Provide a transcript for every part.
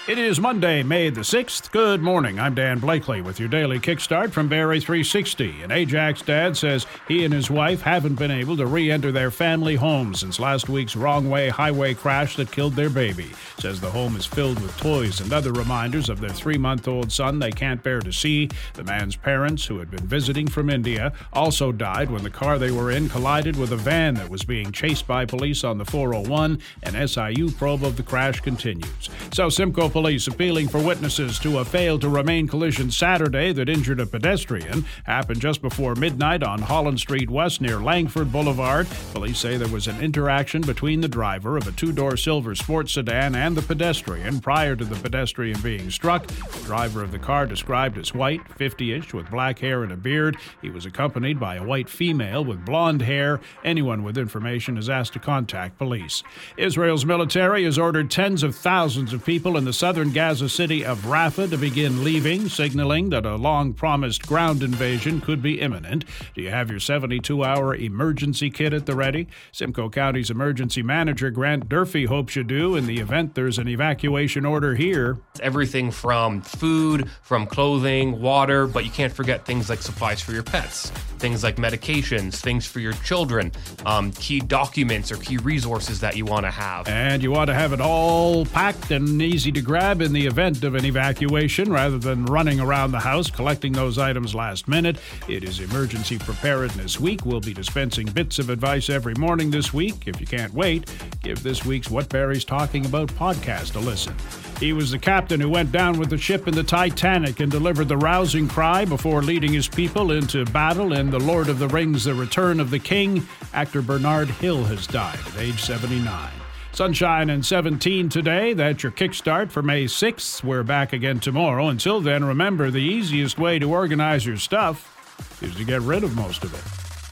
It is Monday, May the 6th. Good morning. I'm Dan Blakely with your daily kickstart from Barrie 360. An Ajax dad says he and his wife haven't been able to re-enter their family home since last week's wrong-way highway crash that killed their baby. Says the home is filled with toys and other reminders of their 3-month-old son they can't bear to see. The man's parents, who had been visiting from India, also died when the car they were in collided with a van that was being chased by police on the 401. An SIU probe of the crash continues. So Simcoe Police appealing for witnesses to a failed-to-remain collision Saturday that injured a pedestrian. Happened just before midnight on Holland Street West near Langford Boulevard. Police say there was an interaction between the driver of a 2-door silver sports sedan and the pedestrian prior to the pedestrian being struck. The driver of the car, described as white, 50-ish, with black hair and a beard. He was accompanied by a white female with blonde hair. Anyone with information is asked to contact police. Israel's military has ordered tens of thousands of people in the southern Gaza city of Rafah to begin leaving, signaling that a long-promised ground invasion could be imminent. Do you have your 72-hour emergency kit at the ready? Simcoe County's emergency manager, Grant Durfee, hopes you do in the event there's an evacuation order here. Everything from food, from clothing, water, but you can't forget things like supplies for your pets, things like medications, things for your children, key documents or key resources that you want to have. And you want to have it all packed and easy to grab in the event of an evacuation rather than running around the house collecting those items last minute. It is Emergency Preparedness Week. We'll be dispensing bits of advice every morning this week. If you can't wait, give this week's What Barrie's Talking About podcast a listen. He was the captain who went down with the ship in the Titanic and delivered the rousing cry before leading his people into battle in The Lord of the Rings: The Return of the King. Actor Bernard Hill has died at age 79. Sunshine and 17 today. That's your kickstart for May 6th. We're back again tomorrow. Until then, remember, the easiest way to organize your stuff is to get rid of most of it.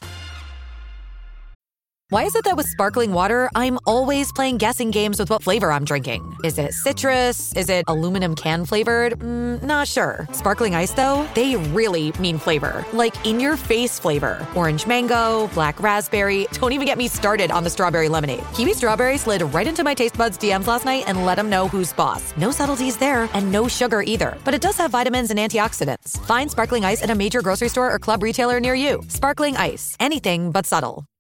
Why is it that with sparkling water, I'm always playing guessing games with what flavor I'm drinking? Is it citrus? Is it aluminum can flavored? Not sure. Sparkling ice, though, they really mean flavor. Like in-your-face flavor. Orange mango, black raspberry. Don't even get me started on the strawberry lemonade. Kiwi strawberry slid right into my taste buds DMs last night and let them know who's boss. No subtleties there, and no sugar either. But it does have vitamins and antioxidants. Find sparkling ice at a major grocery store or club retailer near you. Sparkling ice. Anything but subtle.